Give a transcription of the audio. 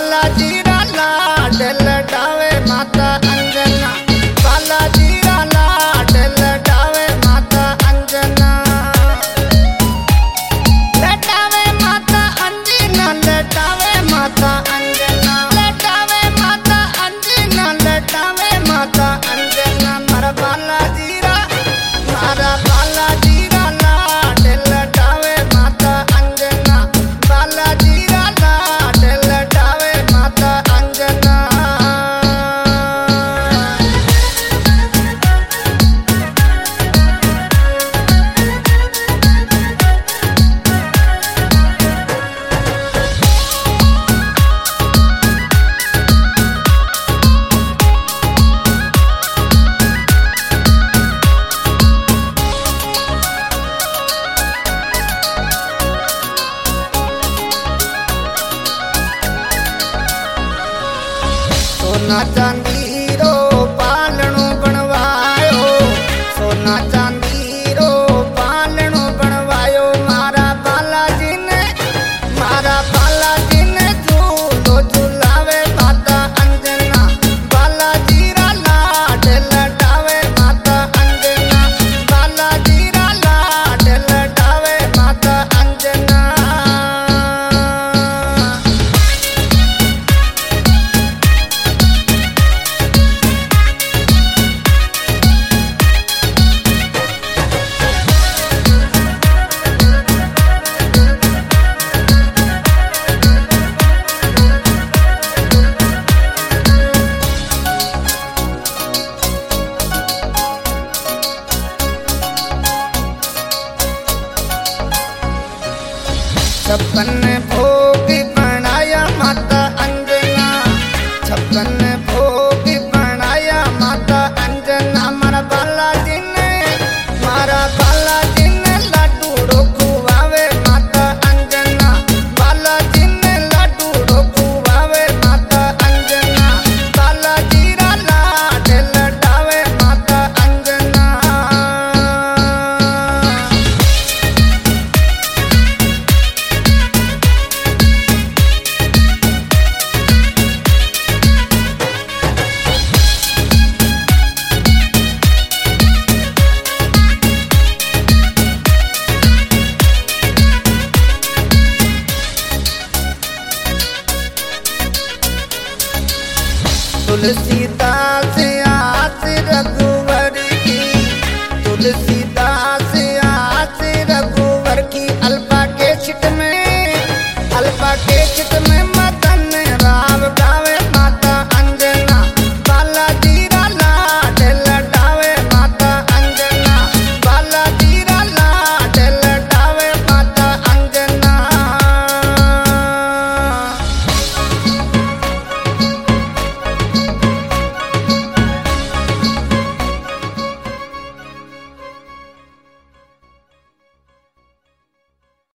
बालाजी रा लाड लटावे माता अंजना, बालाजी रा लाड लटावे माता अंजना, लटावे माता अंजना, लटावे माता अंजना, लटावे माता अंजना, लटावे माता अंजना। मारा बालाजी रा लाड लटावे माता अंजना, बालाजी रा लाड लटावे माता अंजना। सोना चांदी रो पालणो बनवायो, सोना चांदी रो पालणो बनवायो। मारा बालाजी ने झूलो झूलावे माता अंजना, बालाजी रा लाड लटावे माता अंजना, बालाजी रा लाड लटावे माता अंजना। छप्पन भोग बनाया माता अंजना, छप्पन भोग बनाया माता अंजना। मारा बालाजी ने लाडू खुवावे माता अंजना, बालाजी ने लाडू खुवावे माता अंजना, बालाजी रा लाड लटावे माता अंजना। तुलसीदास आस रघुवर की, तुलसीदास आस रघुवर की। अल्पा के छिट में